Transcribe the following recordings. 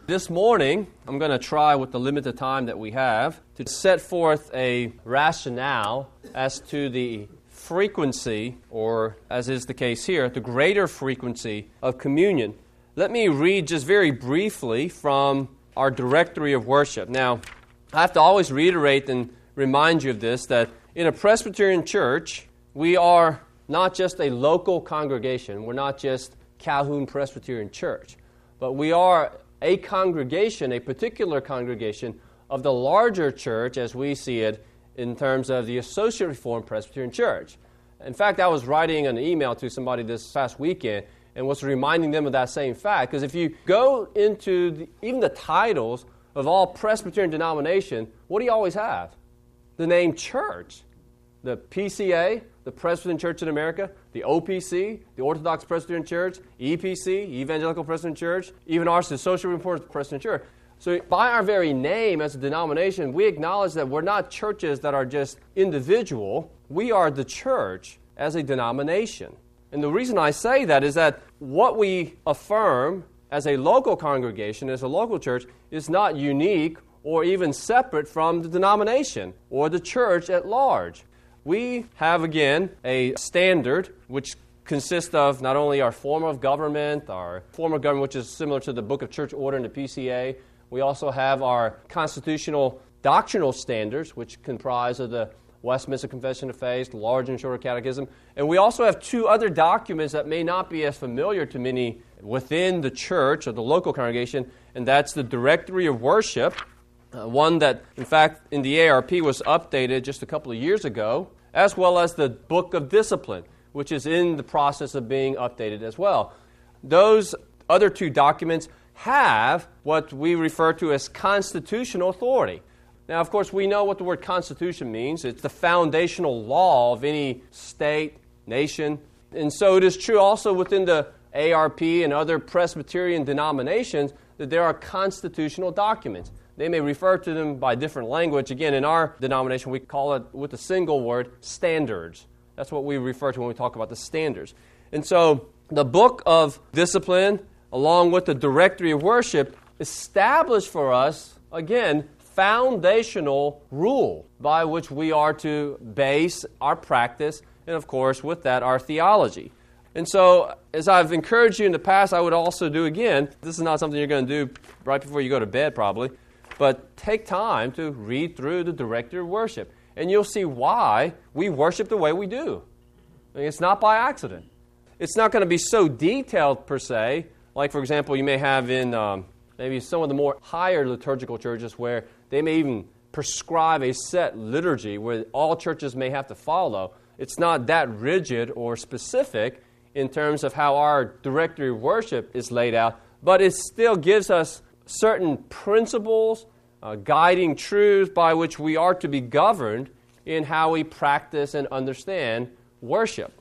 This morning, I'm going to try with the limited time that we have to set forth a rationale as to the frequency, or as is the case here, the greater frequency of communion. Let me read just very briefly from our directory of worship. Now, I have to always reiterate and remind you of this, that in a Presbyterian church, we are not just a local congregation. We're not just Calhoun Presbyterian Church, but we are a congregation, a particular congregation of the larger church as we see it in terms of the Associate Reformed Presbyterian Church. In fact, I was writing an email to somebody this past weekend and was reminding them of that same fact, because if you go into even the titles of all Presbyterian denomination, what do you always have? The name church. The PCA, the Presbyterian Church in America, the OPC, the Orthodox Presbyterian Church, EPC, Evangelical Presbyterian Church, even ours, the Associate Reformed Presbyterian Church. So by our very name as a denomination, we acknowledge that we're not churches that are just individual. We are the church as a denomination. And the reason I say that is that what we affirm as a local congregation, as a local church, is not unique or even separate from the denomination or the church at large. We have, again, a standard which consists of not only our form of government, which is similar to the Book of Church Order and the PCA. We also have our constitutional doctrinal standards, which comprise of the Westminster Confession of Faith, the Large and Shorter Catechism. And we also have two other documents that may not be as familiar to many within the church or the local congregation, and that's the Directory of Worship, one that, in fact, in the ARP was updated just a couple of years ago, as well as the Book of Discipline, which is in the process of being updated as well. Those other two documents have what we refer to as constitutional authority. Now, of course, we know what the word constitution means. It's the foundational law of any state, nation. And so it is true also within the ARP and other Presbyterian denominations that there are constitutional documents. They may refer to them by different language. Again, in our denomination, we call it, with a single word, standards. That's what we refer to when we talk about the standards. And so the Book of Discipline, along with the Directory of Worship, established for us, again, foundational rule by which we are to base our practice and, of course, with that, our theology. And so, as I've encouraged you in the past, I would also do again, this is not something you're going to do right before you go to bed probably, but take time to read through the Directory of Worship, and you'll see why we worship the way we do. I mean, it's not by accident. It's not going to be so detailed per se, like, for example, you may have in maybe some of the more higher liturgical churches where they may even prescribe a set liturgy where all churches may have to follow. It's not that rigid or specific in terms of how our Directory of Worship is laid out, but it still gives us certain principles, guiding truths by which we are to be governed in how we practice and understand worship.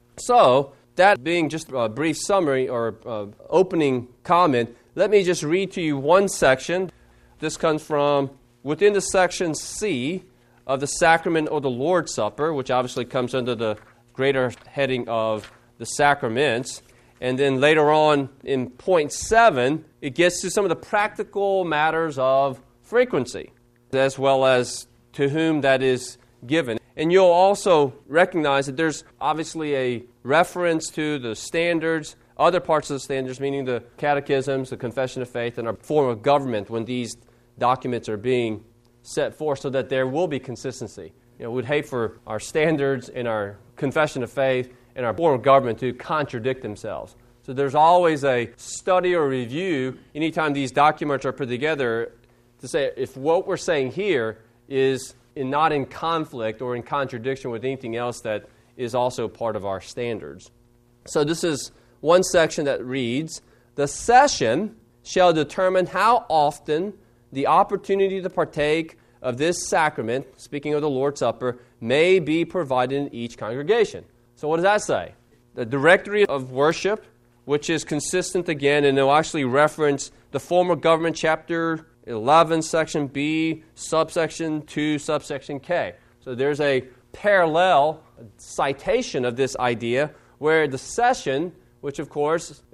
So, that being just a brief summary or opening comment, let me just read to you one section. This comes from within the section C of the Sacrament or the Lord's Supper, which obviously comes under the greater heading of the sacraments. And then later on in point 7, it gets to some of the practical matters of frequency, as well as to whom that is given. And you'll also recognize that there's obviously a reference to the standards, other parts of the standards, meaning the catechisms, the confession of faith, and our form of government when these documents are being set forth so that there will be consistency. You know, we'd hate for our standards and our confession of faith and our form of government to contradict themselves. So there's always a study or review anytime these documents are put together to say if what we're saying here is not in conflict or in contradiction with anything else that is also part of our standards. So this is one section that reads, "The session shall determine how often the opportunity to partake of this sacrament," speaking of the Lord's Supper, "may be provided in each congregation." So what does that say? The Directory of Worship, which is consistent again, and it'll actually reference the Form of Government, Chapter 11, Section B, Subsection 2, Subsection K. So there's a parallel citation of this idea where the session, which of course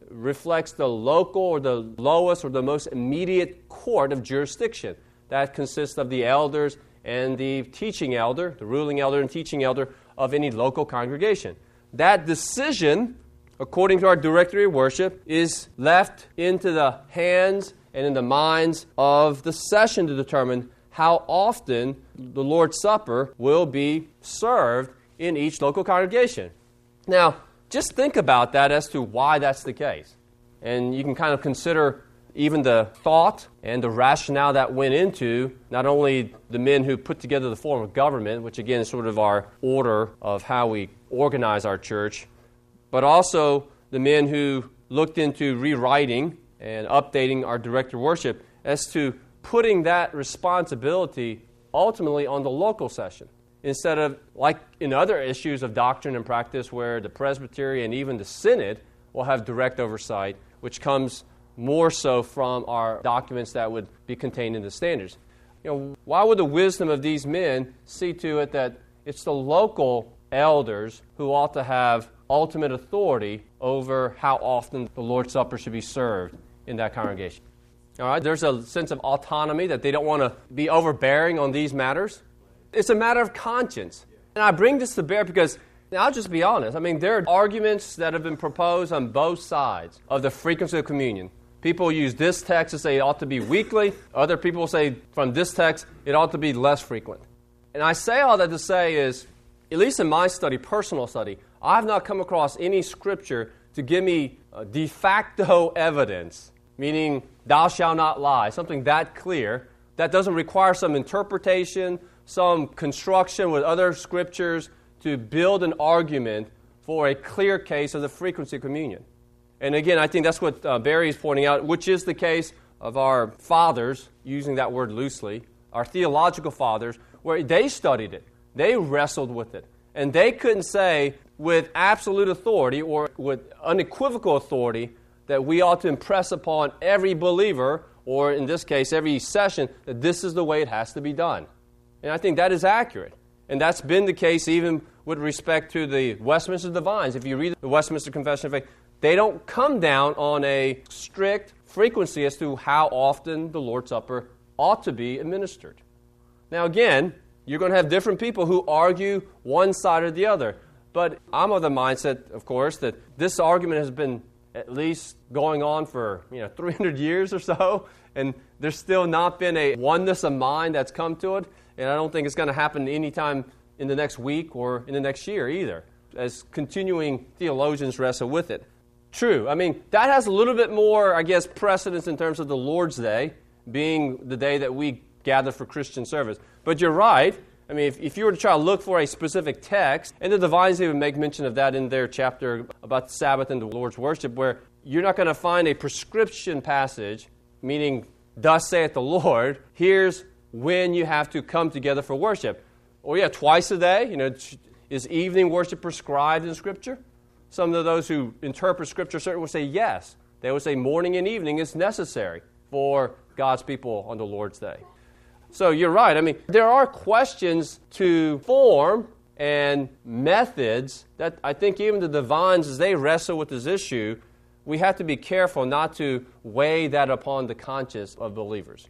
reflects the local or the lowest or the most immediate court of jurisdiction. That consists of the elders and the teaching elder, the ruling elder and teaching elder of any local congregation. That decision, according to our directory of worship, is left into the hands and in the minds of the session to determine how often the Lord's Supper will be served in each local congregation. Now, just think about that as to why that's the case. And you can kind of consider even the thought and the rationale that went into not only the men who put together the form of government, which again is sort of our order of how we organize our church, but also the men who looked into rewriting and updating our director of worship as to putting that responsibility ultimately on the local session, instead of, like in other issues of doctrine and practice, where the presbytery and even the synod will have direct oversight, which comes more so from our documents that would be contained in the standards. Why would the wisdom of these men see to it that it's the local elders who ought to have ultimate authority over how often the Lord's Supper should be served in that congregation? All right, there's a sense of autonomy that they don't want to be overbearing on these matters. It's a matter of conscience. And I bring this to bear because, now I'll just be honest, there are arguments that have been proposed on both sides of the frequency of communion. People use this text to say it ought to be weekly. Other people say from this text it ought to be less frequent. And I say all that to say is, at least in my study, personal study, I've not come across any scripture to give me de facto evidence, meaning thou shalt not lie, something that clear, that doesn't require some interpretation, some construction with other scriptures to build an argument for a clear case of the frequency of communion. And again, I think that's what Barry is pointing out, which is the case of our fathers, using that word loosely, our theological fathers, where they studied it. They wrestled with it. And they couldn't say with absolute authority or with unequivocal authority that we ought to impress upon every believer, or in this case, every session, that this is the way it has to be done. And I think that is accurate. And that's been the case even with respect to the Westminster Divines. If you read the Westminster Confession of Faith, they don't come down on a strict frequency as to how often the Lord's Supper ought to be administered. Now again, you're going to have different people who argue one side or the other. But I'm of the mindset, of course, that this argument has been at least going on for 300 years or so, and there's still not been a oneness of mind that's come to it, and I don't think it's going to happen anytime in the next week or in the next year either, as continuing theologians wrestle with it. True, that has a little bit more, precedence in terms of the Lord's Day being the day that we gather for Christian service. But you're right. If you were to try to look for a specific text, and the Divines even make mention of that in their chapter about the Sabbath and the Lord's worship, where you're not going to find a prescription passage, meaning, thus saith the Lord, here's when you have to come together for worship. Twice a day, is evening worship prescribed in Scripture? Some of those who interpret Scripture certainly will say yes. They would say morning and evening is necessary for God's people on the Lord's Day. So you're right. There are questions to form and methods that I think even the Divines, as they wrestle with this issue, we have to be careful not to weigh that upon the conscience of believers.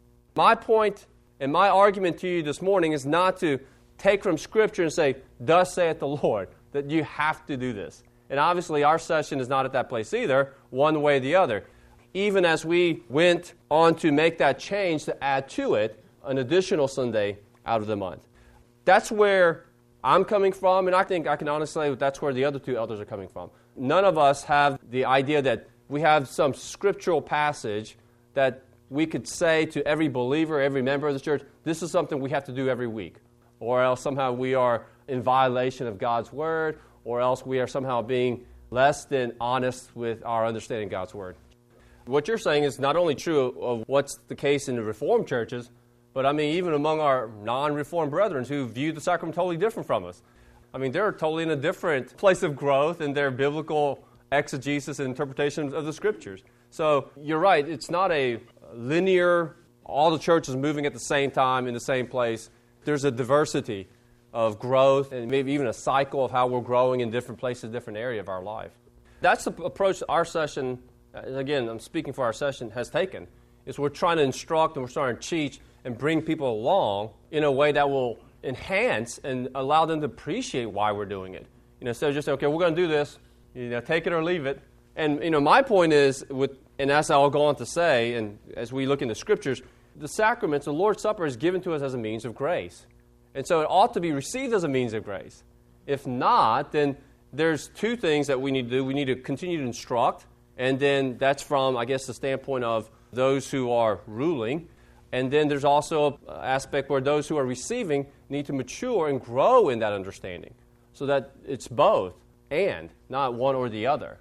My point and my argument to you this morning is not to take from Scripture and say, thus saith the Lord, that you have to do this. And obviously our session is not at that place either, one way or the other. Even as we went on to make that change to add to it an additional Sunday out of the month. That's where I'm coming from, and I think I can honestly say that's where the other two elders are coming from. None of us have the idea that we have some scriptural passage that we could say to every believer, every member of the church, this is something we have to do every week. Or else somehow we are in violation of God's Word, or else we are somehow being less than honest with our understanding of God's Word. What you're saying is not only true of what's the case in the Reformed churches, but even among our non-Reformed brethren who view the sacrament totally different from us. They're totally in a different place of growth in their biblical exegesis and interpretation of the Scriptures. So you're right, it's not a linear, all the churches moving at the same time in the same place. There's a diversity of growth and maybe even a cycle of how we're growing in different places, different area of our life. That's the approach our session, again, I'm speaking for our session, has taken. Is we're trying to instruct and we're trying to teach and bring people along in a way that will enhance and allow them to appreciate why we're doing it. Instead of just, okay, we're going to do this, take it or leave it. And, my point is, and as I'll go on to say, and as we look in the Scriptures, the sacraments, the Lord's Supper is given to us as a means of grace. And so it ought to be received as a means of grace. If not, then there's two things that we need to do. We need to continue to instruct, and then that's from, I guess, the standpoint of those who are ruling. And then there's also an aspect where those who are receiving need to mature and grow in that understanding so that it's both and not one or the other.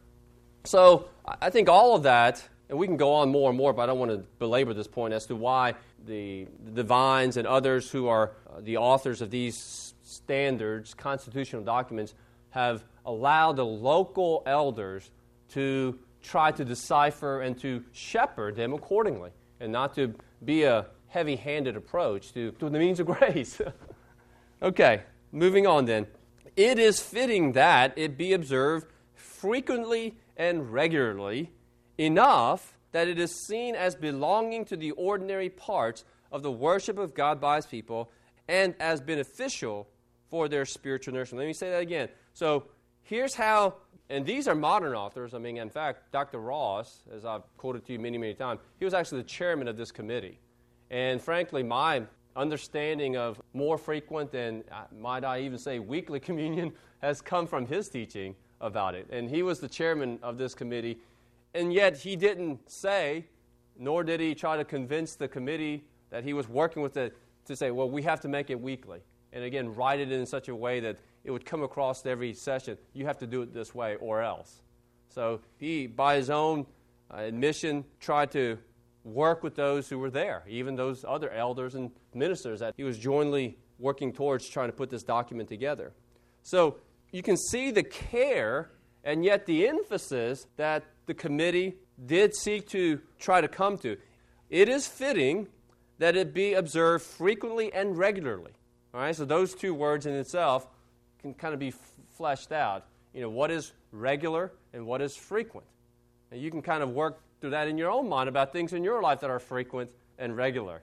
So I think all of that, and we can go on more and more, but I don't want to belabor this point as to why the divines and others who are the authors of these standards, constitutional documents, have allowed the local elders to try to decipher and to shepherd them accordingly, and not to be a heavy-handed approach to the means of grace. Okay, moving on then. It is fitting that it be observed frequently and regularly, enough that it is seen as belonging to the ordinary parts of the worship of God by His people, and as beneficial for their spiritual nourishment. Let me say that again. So here's how, and these are modern authors. In fact, Dr. Ross, as I've quoted to you many, many times, he was actually the chairman of this committee. And frankly, my understanding of more frequent and, might I even say, weekly communion has come from his teaching about it. And he was the chairman of this committee, and yet he didn't say, nor did he try to convince the committee that he was working with it to say, well, we have to make it weekly. And again, write it in such a way that it would come across every session. You have to do it this way or else. So he, by his own admission, tried to work with those who were there, even those other elders and ministers that he was jointly working towards trying to put this document together. So you can see the care and yet the emphasis that the committee did seek to try to come to. It is fitting that it be observed frequently and regularly. All right, so those two words in itself can kind of be fleshed out. What is regular and what is frequent? And you can kind of work through that in your own mind about things in your life that are frequent and regular.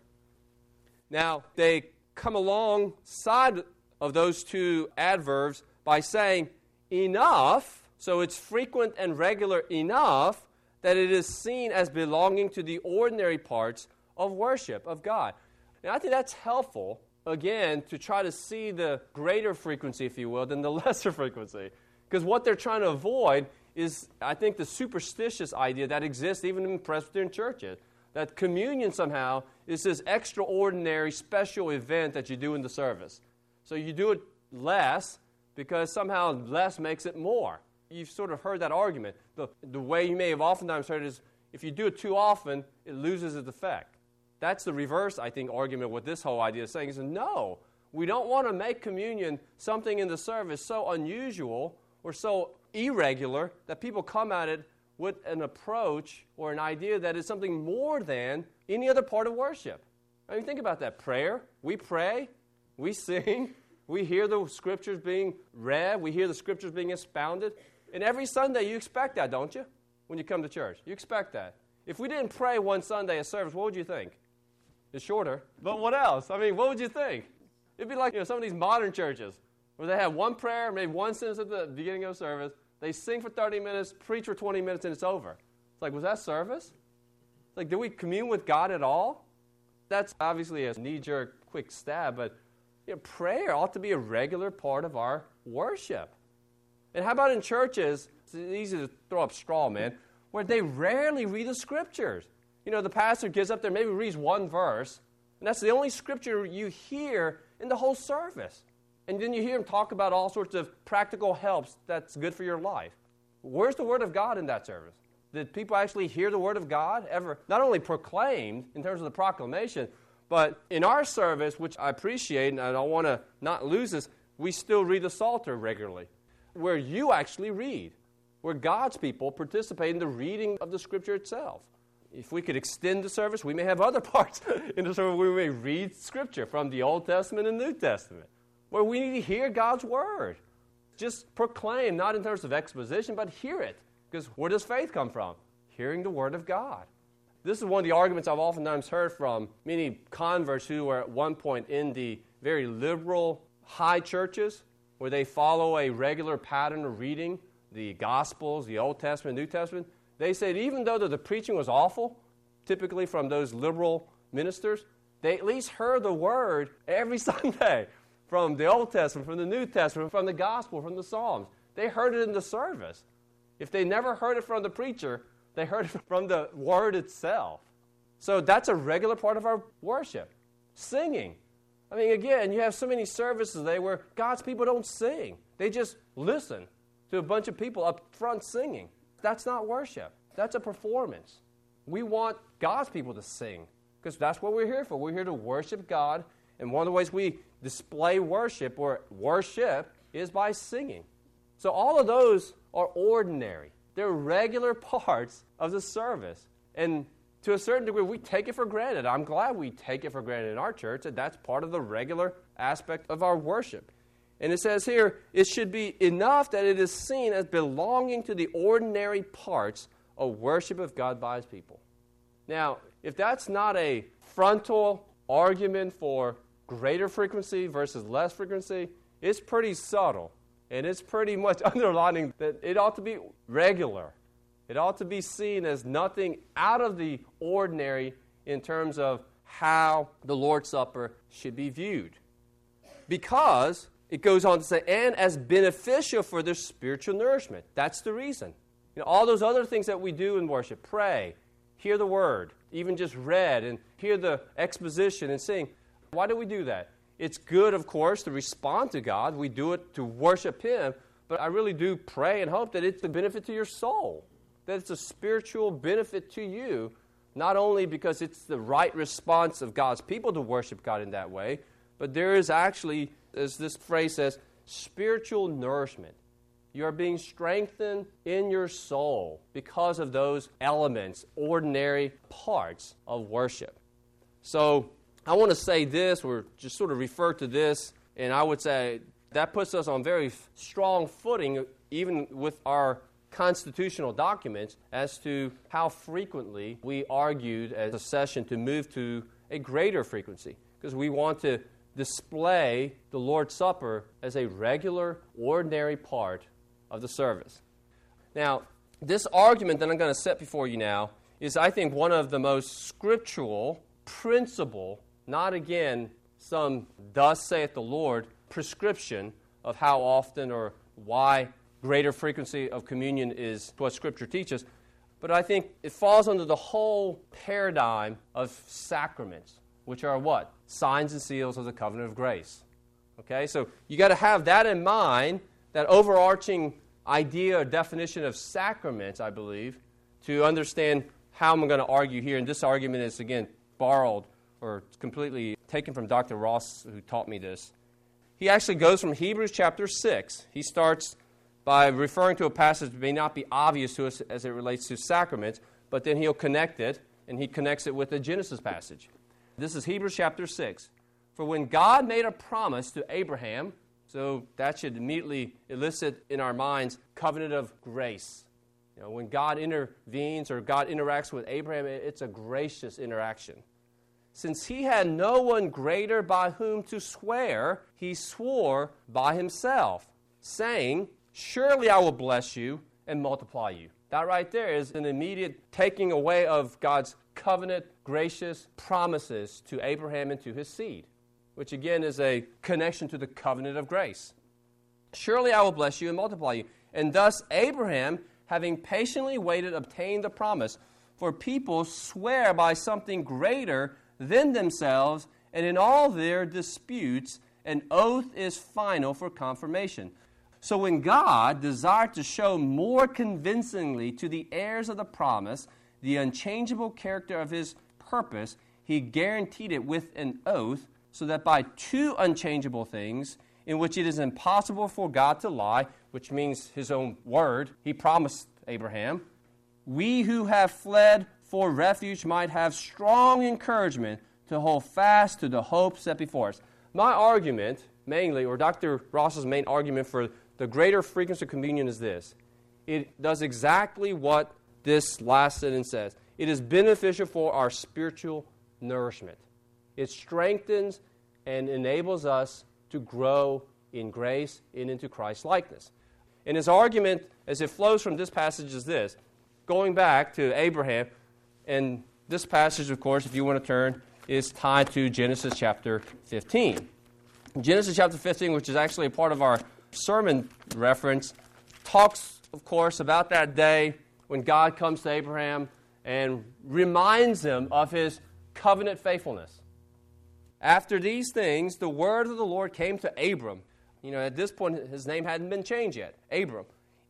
Now, they come alongside of those two adverbs by saying enough, so it's frequent and regular enough that it is seen as belonging to the ordinary parts of worship of God. Now, I think that's helpful, again, to try to see the greater frequency, if you will, than the lesser frequency. Because what they're trying to avoid is, I think, the superstitious idea that exists even in Presbyterian churches, that communion somehow is this extraordinary special event that you do in the service. So you do it less because somehow less makes it more. You've sort of heard that argument. The way you may have oftentimes heard it is, if you do it too often, it loses its effect. That's the reverse, I think, argument what this whole idea is saying is, no, we don't want to make communion something in the service so unusual or so irregular that people come at it with an approach or an idea that is something more than any other part of worship. I mean, think about that. Prayer, we pray, we sing, we hear the Scriptures being read, we hear the Scriptures being expounded. And every Sunday you expect that, don't you, when you come to church? You expect that. If we didn't pray one Sunday at service, what would you think? It's shorter, but what else? I mean, what would you think? It'd be like some of these modern churches where they have one prayer, maybe one sentence at the beginning of service, they sing for 30 minutes, preach for 20 minutes, and it's over. It's like, was that service? It's like, did we commune with God at all? That's obviously a knee-jerk, quick stab, but prayer ought to be a regular part of our worship. And how about in churches, it's easy to throw up straw, man, where they rarely read the Scriptures. The pastor gets up there, maybe reads one verse, and that's the only Scripture you hear in the whole service. And then you hear him talk about all sorts of practical helps that's good for your life. Where's the Word of God in that service? Did people actually hear the Word of God ever? Not only proclaimed in terms of the proclamation, but in our service, which I appreciate, and I don't want to not lose this, we still read the Psalter regularly, where you actually read, where God's people participate in the reading of the Scripture itself. If we could extend the service, we may have other parts in the service where we may read Scripture from the Old Testament and New Testament, where we need to hear God's Word. Just proclaim, not in terms of exposition, but hear it. Because where does faith come from? Hearing the Word of God. This is one of the arguments I've oftentimes heard from many converts who were at one point in the very liberal high churches where they follow a regular pattern of reading the Gospels, the Old Testament, New Testament. They said even though the preaching was awful, typically from those liberal ministers, they at least heard the Word every Sunday from the Old Testament, from the New Testament, from the Gospel, from the Psalms. They heard it in the service. If they never heard it from the preacher, they heard it from the Word itself. So that's a regular part of our worship. Singing. I mean, again, you have so many services today where God's people don't sing. They just listen to a bunch of people up front singing. That's not worship. That's a performance. We want God's people to sing because that's what we're here for. We're here to worship God, and one of the ways we display worship or worship is by singing. So all of those are ordinary. They're regular parts of the service. And to a certain degree, we take it for granted. I'm glad we take it for granted in our church, that that's part of the regular aspect of our worship. And it says here, it should be enough that it is seen as belonging to the ordinary parts of worship of God by His people. Now, if that's not a frontal argument for greater frequency versus less frequency, it's pretty subtle. And it's pretty much underlining that it ought to be regular. It ought to be seen as nothing out of the ordinary in terms of how the Lord's Supper should be viewed. Because it goes on to say, and as beneficial for their spiritual nourishment. That's the reason. All those other things that we do in worship, pray, hear the Word, even just read and hear the exposition and sing. Why do we do that? It's good, of course, to respond to God. We do it to worship Him. But I really do pray and hope that it's a benefit to your soul, that it's a spiritual benefit to you, not only because it's the right response of God's people to worship God in that way, but there is actually, as this phrase says, spiritual nourishment. You are being strengthened in your soul because of those elements, ordinary parts of worship. So I want to say this, or just sort of refer to this, and I would say that puts us on very strong footing, even with our constitutional documents, as to how frequently we argued as a session to move to a greater frequency, because we want to display the Lord's Supper as a regular, ordinary part of the service. Now, this argument that I'm going to set before you now is, I think, one of the most scriptural, principle, not again some thus saith the Lord prescription of how often or why greater frequency of communion is what Scripture teaches, but I think it falls under the whole paradigm of sacraments, which are what? Signs and seals of the covenant of grace. Okay, so you got to have that in mind, that overarching idea or definition of sacraments, I believe, to understand how I'm going to argue here. And this argument is, again, borrowed or completely taken from Dr. Ross, who taught me this. He actually goes from Hebrews chapter 6. He starts by referring to a passage that may not be obvious to us as it relates to sacraments, but then he'll connect it, and he connects it with the Genesis passage. This is Hebrews chapter 6. For when God made a promise to Abraham, so that should immediately elicit in our minds covenant of grace. When God intervenes or God interacts with Abraham, it's a gracious interaction. Since he had no one greater by whom to swear, he swore by himself, saying, surely I will bless you and multiply you. That right there is an immediate taking away of God's covenant, gracious promises to Abraham and to his seed, which again is a connection to the covenant of grace. Surely I will bless you and multiply you. And thus Abraham, having patiently waited, obtained the promise. For people swear by something greater than themselves, and in all their disputes, an oath is final for confirmation. So when God desired to show more convincingly to the heirs of the promise the unchangeable character of His purpose, He guaranteed it with an oath, so that by two unchangeable things, in which it is impossible for God to lie, which means His own word, He promised Abraham, we who have fled for refuge might have strong encouragement to hold fast to the hope set before us. My argument, mainly, or Dr. Ross's main argument for the greater frequency of communion is this. it does exactly what this last sentence says. It is beneficial for our spiritual nourishment. It strengthens and enables us to grow in grace and into Christ's likeness. And his argument, as it flows from this passage, is this. Going back to Abraham, and this passage, of course, if you want to turn, is tied to Genesis chapter 15. Genesis chapter 15, which is actually a part of our sermon reference, talks, of course, about that day when God comes to Abraham and reminds him of his covenant faithfulness. After these things, the word of the Lord came to Abram. At this point, his name hadn't been changed yet. Abram.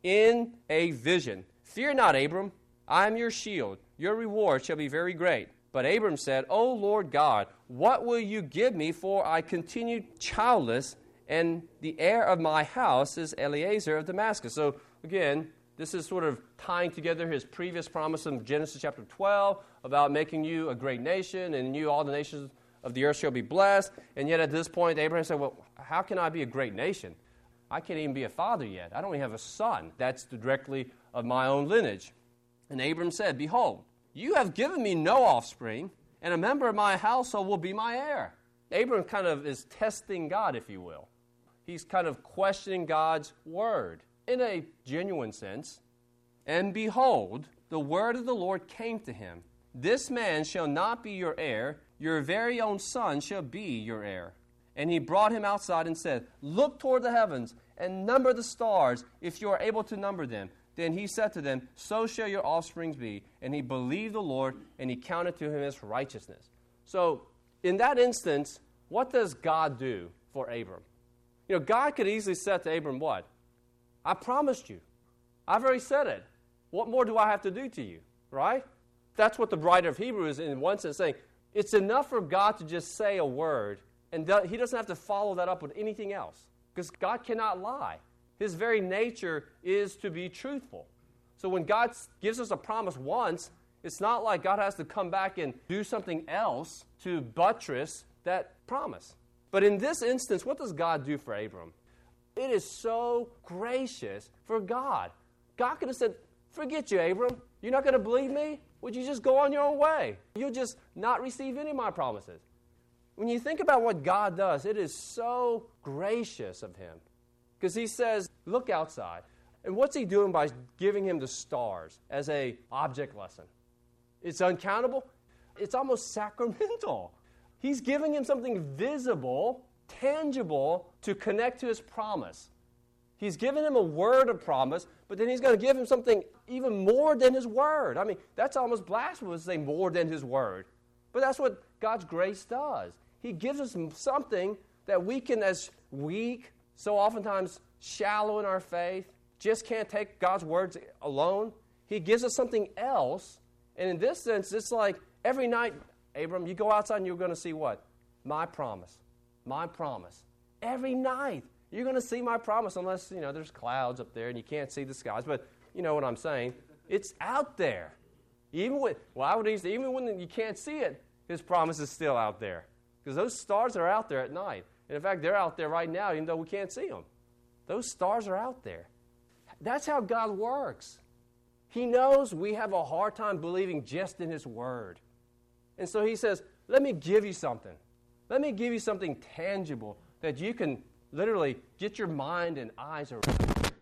In a vision. Fear not, Abram. I am your shield. Your reward shall be very great. But Abram said, O Lord God, what will you give me, for I continue childless, and the heir of my house is Eliezer of Damascus. So, again, this is sort of tying together his previous promise in Genesis chapter 12 about making you a great nation, and in you all the nations of the earth shall be blessed. And yet at this point, Abraham said, well, how can I be a great nation? I can't even be a father yet. I don't even have a son. That's directly of my own lineage. And Abram said, Behold, you have given me no offspring, and a member of my household will be my heir. Abram kind of is testing God, if you will. He's kind of questioning God's word in a genuine sense. And behold, the word of the Lord came to him. This man shall not be your heir. Your very own son shall be your heir. And he brought him outside and said, Look toward the heavens and number the stars, if you are able to number them. Then he said to them, So shall your offspring be. And he believed the Lord, and he counted to him as righteousness. So, in that instance, what does God do for Abram? God could easily say to Abram, what? I promised you. I've already said it. What more do I have to do to you? Right? That's what the writer of Hebrews is in one sense saying. It's enough for God to just say a word, and he doesn't have to follow that up with anything else. Because God cannot lie. His very nature is to be truthful. So when God gives us a promise once, it's not like God has to come back and do something else to buttress that promise. But in this instance, what does God do for Abram? It is so gracious for God. God could have said, Forget you, Abram. You're not going to believe me? Would you just go on your own way? You'll just not receive any of my promises. When you think about what God does, it is so gracious of him. Because he says, look outside. And what's he doing by giving him the stars as an object lesson? It's uncountable. It's almost sacramental. He's giving him something visible, tangible, to connect to his promise. He's given him a word of promise, but then he's going to give him something even more than his word. I mean, that's almost blasphemous to say more than his word. But that's what God's grace does. He gives us something that we can, as weak, so oftentimes shallow in our faith, just can't take God's words alone. He gives us something else. And in this sense, it's like every night, Abram, you go outside and you're going to see what? My promise. My promise. Every night, you're going to see my promise unless, there's clouds up there and you can't see the skies. But you know what I'm saying. It's out there. Even when you can't see it, his promise is still out there. Because those stars are out there at night. And in fact, they're out there right now, even though we can't see them. Those stars are out there. That's how God works. He knows we have a hard time believing just in his word. And so he says, let me give you something. Let me give you something tangible that you can literally get your mind and eyes around.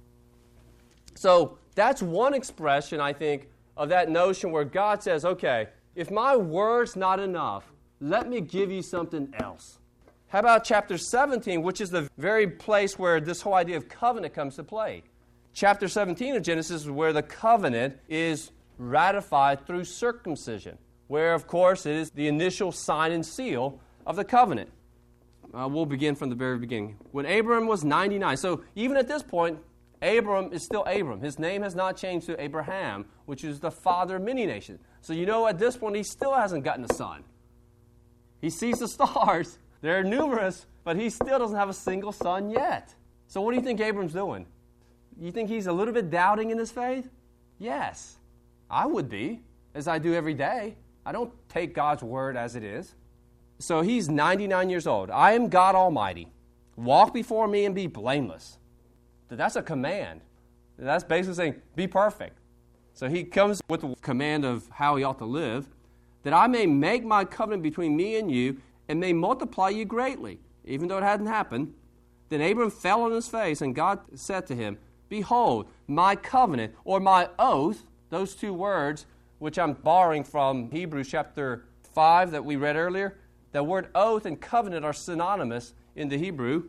So that's one expression, I think, of that notion where God says, okay, if my word's not enough, let me give you something else. How about chapter 17, which is the very place where this whole idea of covenant comes to play? Chapter 17 of Genesis is where the covenant is ratified through circumcision, where, of course, it is the initial sign and seal of the covenant. We'll begin from the very beginning. When Abram was 99, so even at this point, Abram is still Abram. His name has not changed to Abraham, which is the father of many nations. So at this point, he still hasn't gotten a son. He sees the stars. They're numerous, but he still doesn't have a single son yet. So what do you think Abram's doing? You think he's a little bit doubting in his faith? Yes. I would be, as I do every day. I don't take God's word as it is. So he's 99 years old. I am God Almighty. Walk before me and be blameless. That's a command. And that's basically saying, be perfect. So he comes with the command of how he ought to live, that I may make my covenant between me and you, and may multiply you greatly. Even though it hadn't happened, then Abram fell on his face, and God said to him, behold, my covenant, or my oath, those two words, which I'm borrowing from Hebrews chapter 5 that we read earlier, the word oath and covenant are synonymous in the Hebrew.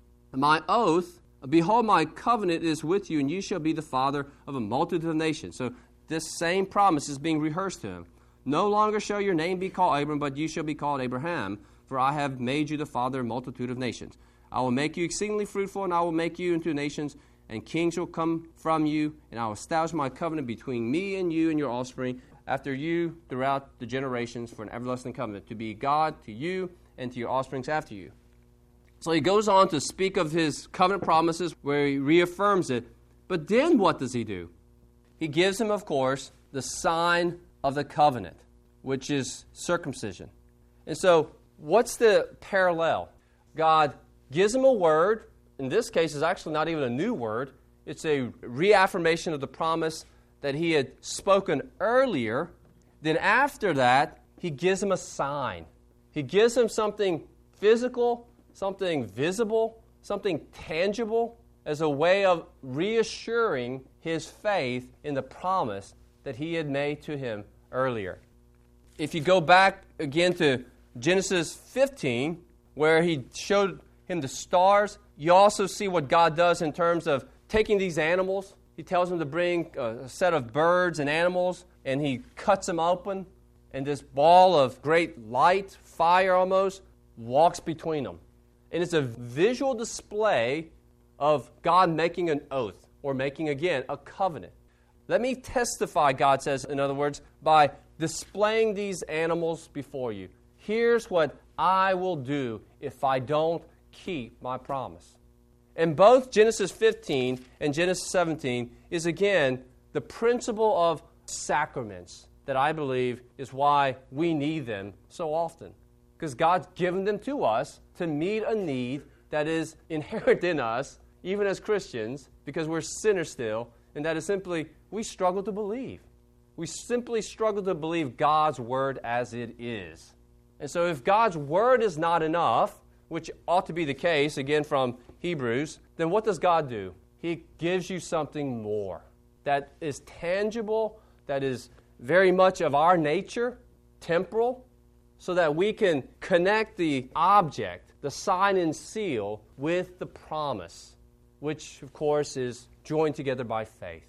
My oath, behold, my covenant is with you, and you shall be the father of a multitude of nations. So this same promise is being rehearsed to him. No longer shall your name be called Abram, but you shall be called Abraham, for I have made you the father of a multitude of nations. I will make you exceedingly fruitful, and I will make you into nations, and kings will come from you, and I will establish my covenant between me and you and your offspring after you throughout the generations for an everlasting covenant, to be God to you and to your offsprings after you. So he goes on to speak of his covenant promises where he reaffirms it. But then what does he do? He gives him, of course, the sign of the covenant, which is circumcision. And so what's the parallel? God gives him a word. In this case, it's actually not even a new word. It's a reaffirmation of the promise that he had spoken earlier. Then after that, he gives him a sign. He gives him something physical, something visible, something tangible, as a way of reassuring his faith in the promise that he had made to him earlier. If you go back again to Genesis 15, where he showed him the stars, you also see what God does in terms of taking these animals. He tells him to bring a set of birds and animals, and he cuts them open, and this ball of great light, fire almost, walks between them. And it's a visual display of God making an oath, or making, again, a covenant. Let me testify, God says, in other words, by displaying these animals before you. Here's what I will do if I don't keep my promise. And both Genesis 15 and Genesis 17 is, again, the principle of sacraments that I believe is why we need them so often. Because God's given them to us to meet a need that is inherent in us, even as Christians, because we're sinners still, and that is simply we struggle to believe. We simply struggle to believe God's word as it is. And so if God's word is not enough, which ought to be the case, again from Hebrews, then what does God do? He gives you something more that is tangible, that is very much of our nature, temporal, so that we can connect the object, the sign and seal, with the promise, which, of course, is joined together by faith.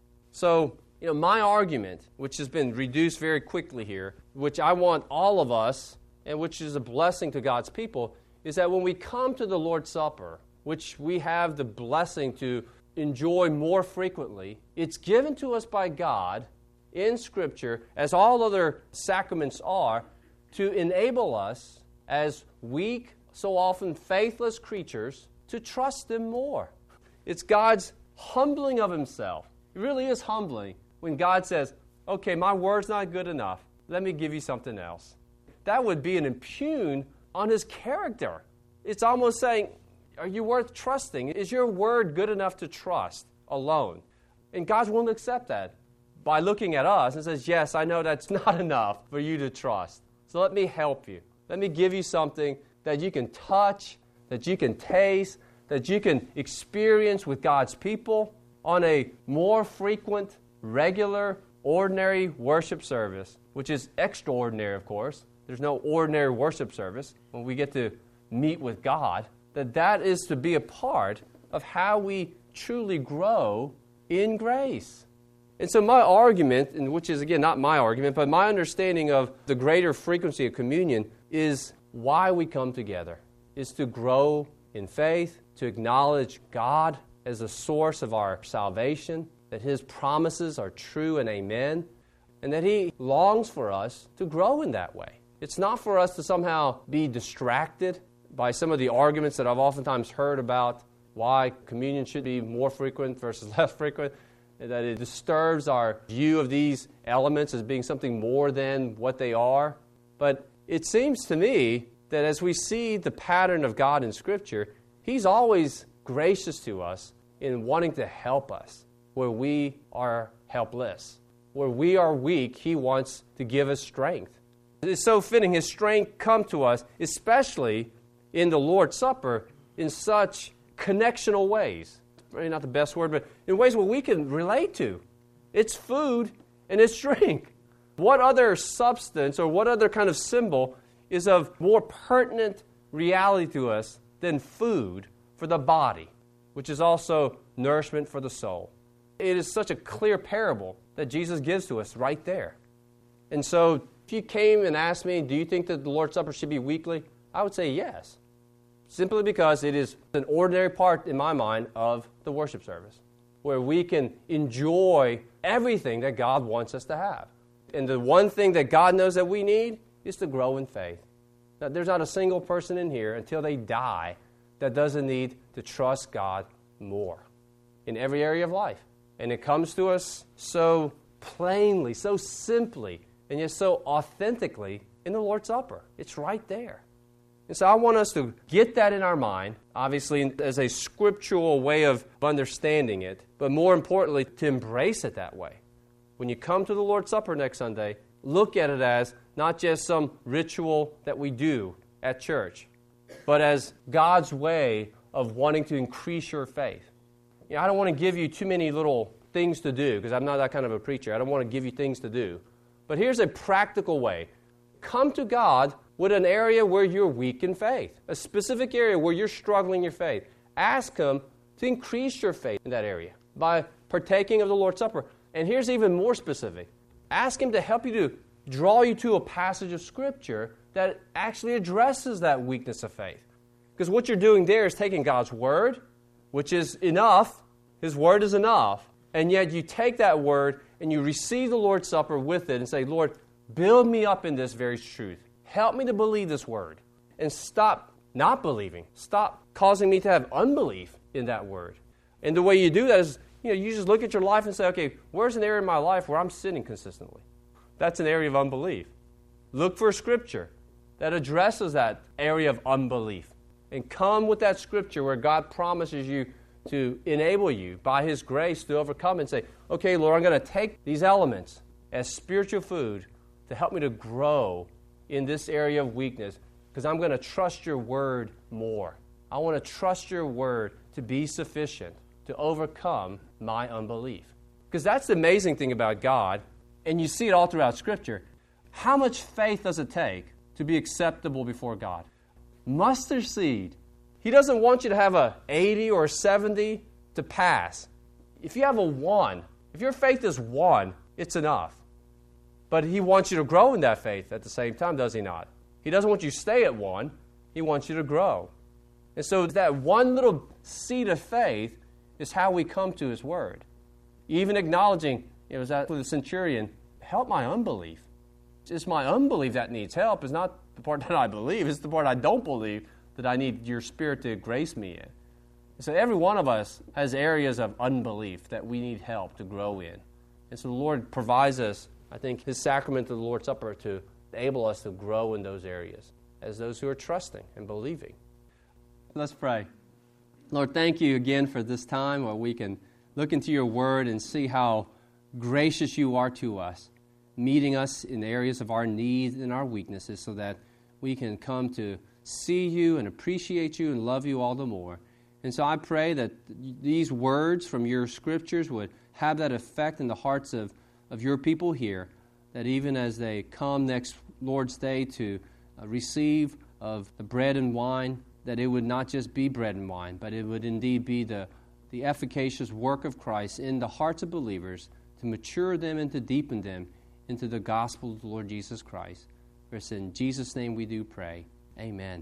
So, my argument, which has been reduced very quickly here, which I want all of us, and which is a blessing to God's people, is that when we come to the Lord's Supper, which we have the blessing to enjoy more frequently, it's given to us by God in Scripture, as all other sacraments are, to enable us as weak, so often faithless creatures to trust Him more. It's God's humbling of Himself. It really is humbling when God says, okay, my word's not good enough. Let me give you something else. That would be an impugn on His character. It's almost saying, are you worth trusting? Is your word good enough to trust alone? And God's willing to accept that by looking at us and says, yes, I know that's not enough for you to trust. So let me help you. Let me give you something that you can touch, that you can taste, that you can experience with God's people on a more frequent, regular, ordinary worship service, which is extraordinary, of course. There's no ordinary worship service when we get to meet with God. That is to be a part of how we truly grow in grace. And so my argument, and which is, again, not my argument, but my understanding of the greater frequency of communion is why we come together, is to grow in faith, to acknowledge God as the source of our salvation, that His promises are true and amen, and that He longs for us to grow in that way. It's not for us to somehow be distracted by some of the arguments that I've oftentimes heard about why communion should be more frequent versus less frequent, that it disturbs our view of these elements as being something more than what they are. But it seems to me that as we see the pattern of God in Scripture, He's always gracious to us in wanting to help us. where we are helpless. Where we are weak, He wants to give us strength. It's so fitting His strength come to us, especially in the Lord's Supper, in such connectional ways. Maybe not the best word, but in ways where we can relate to. It's food and it's drink. What other substance or what other kind of symbol is of more pertinent reality to us than food for the body, which is also nourishment for the soul? It is such a clear parable that Jesus gives to us right there. And so if you came and asked me, do you think that the Lord's Supper should be weekly? I would say yes. Simply because it is an ordinary part, in my mind, of the worship service, where we can enjoy everything that God wants us to have. And the one thing that God knows that we need is to grow in faith. Now, there's not a single person in here until they die that doesn't need to trust God more in every area of life. And it comes to us so plainly, so simply, and yet so authentically in the Lord's Supper. It's right there. And so I want us to get that in our mind, obviously as a scriptural way of understanding it, but more importantly, to embrace it that way. When you come to the Lord's Supper next Sunday, look at it as not just some ritual that we do at church, but as God's way of wanting to increase your faith. You know, I don't want to give you too many little things to do, because I'm not that kind of a preacher. I don't want to give you things to do. But here's a practical way. Come to God with an area where you're weak in faith, a specific area where you're struggling your faith. Ask Him to increase your faith in that area by partaking of the Lord's Supper. And here's even more specific. Ask Him to help you to draw you to a passage of Scripture that actually addresses that weakness of faith. Because what you're doing there is taking God's Word, which is enough. His Word is enough. And yet you take that Word and you receive the Lord's Supper with it and say, Lord, build me up in this very truth. Help me to believe this Word. And stop not believing. Stop causing me to have unbelief in that Word. And the way you do that is, you just look at your life and say, okay, where's an area in my life where I'm sinning consistently? That's an area of unbelief. Look for a Scripture that addresses that area of unbelief. And come with that Scripture where God promises you to enable you by His grace to overcome and say, okay, Lord, I'm going to take these elements as spiritual food to help me to grow in this area of weakness, because I'm going to trust your Word more. I want to trust your Word to be sufficient to overcome my unbelief. Because that's the amazing thing about God, and you see it all throughout Scripture. How much faith does it take to be acceptable before God? Mustard seed. He doesn't want you to have a 80 or a 70 to pass. If you have a 1, if your faith is 1, it's enough. But He wants you to grow in that faith at the same time, does He not? He doesn't want you to stay at 1. He wants you to grow. And so that one little seed of faith is how we come to His Word. Even acknowledging, it was that with the centurion, help my unbelief. It's my unbelief that needs help. It's not the part that I believe. It's the part I don't believe that I need your Spirit to grace me in. So every one of us has areas of unbelief that we need help to grow in. And so the Lord provides us, I think, His sacrament of the Lord's Supper to enable us to grow in those areas as those who are trusting and believing. Let's pray. Lord, thank you again for this time where we can look into your Word and see how gracious you are to us, meeting us in the areas of our needs and our weaknesses so that we can come to see you and appreciate you and love you all the more. And so I pray that these words from your Scriptures would have that effect in the hearts of your people here, that even as they come next Lord's Day to receive of the bread and wine, that it would not just be bread and wine, but it would indeed be the efficacious work of Christ in the hearts of believers to mature them and to deepen them into the gospel of the Lord Jesus Christ. For it's in Jesus' name we do pray. Amen.